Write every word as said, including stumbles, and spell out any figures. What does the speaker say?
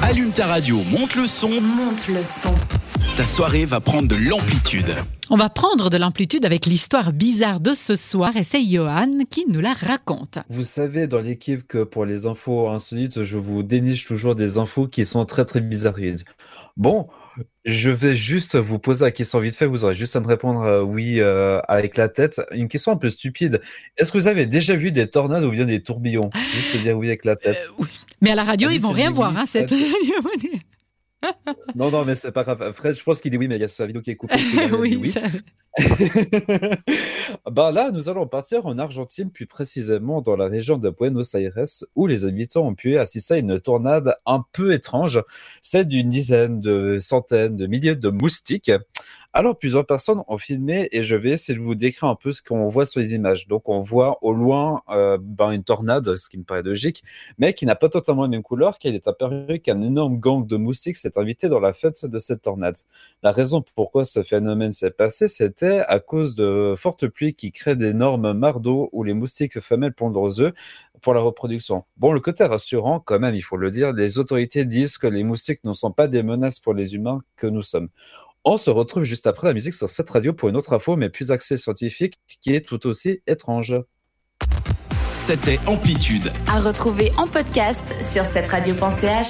Allume ta radio, monte le son. Monte le son. Ta soirée va prendre de l'amplitude. On va prendre de l'amplitude avec l'histoire bizarre de ce soir et c'est Johan qui nous la raconte. Vous savez dans l'équipe que pour les infos insolites, je vous déniche toujours des infos qui sont très très bizarroïdes. Bon, je vais juste vous poser la question vite fait, vous aurez juste à me répondre euh, oui euh, avec la tête. Une question un peu stupide. Est-ce que vous avez déjà vu des tornades ou bien des tourbillons? Juste dire oui avec la tête. Euh, oui. Mais à la radio, Ah, ils vont rien voir. Hein, cette... Non, non, mais c'est pas grave. Fred, je pense qu'il dit oui, mais il y a sa vidéo qui est coupée. oui, oui. Ça... ben là, nous allons partir en Argentine, plus précisément dans la région de Buenos Aires, où les habitants ont pu assister à une tornade un peu étrange, celle d'une dizaine, de centaines, de milliers de moustiques. Alors, plusieurs personnes ont filmé et je vais essayer de vous décrire un peu ce qu'on voit sur les images. Donc, on voit au loin euh, ben, une tornade, ce qui me paraît logique, mais qui n'a pas totalement la même couleur, car il est apparu qu'un énorme gang de moustiques s'est invité dans la fête de cette tornade. La raison pourquoi ce phénomène s'est passé, c'était à cause de fortes pluies qui créent d'énormes mares d'eau où les moustiques femelles pondent leurs œufs pour la reproduction. Bon, le côté rassurant, quand même, il faut le dire, les autorités disent que les moustiques ne sont pas des menaces pour les humains que nous sommes. On se retrouve juste après la musique sur cette radio pour une autre info, mais plus axée scientifique, qui est tout aussi étrange. C'était Amplitude. À retrouver en podcast sur cette radio point c h.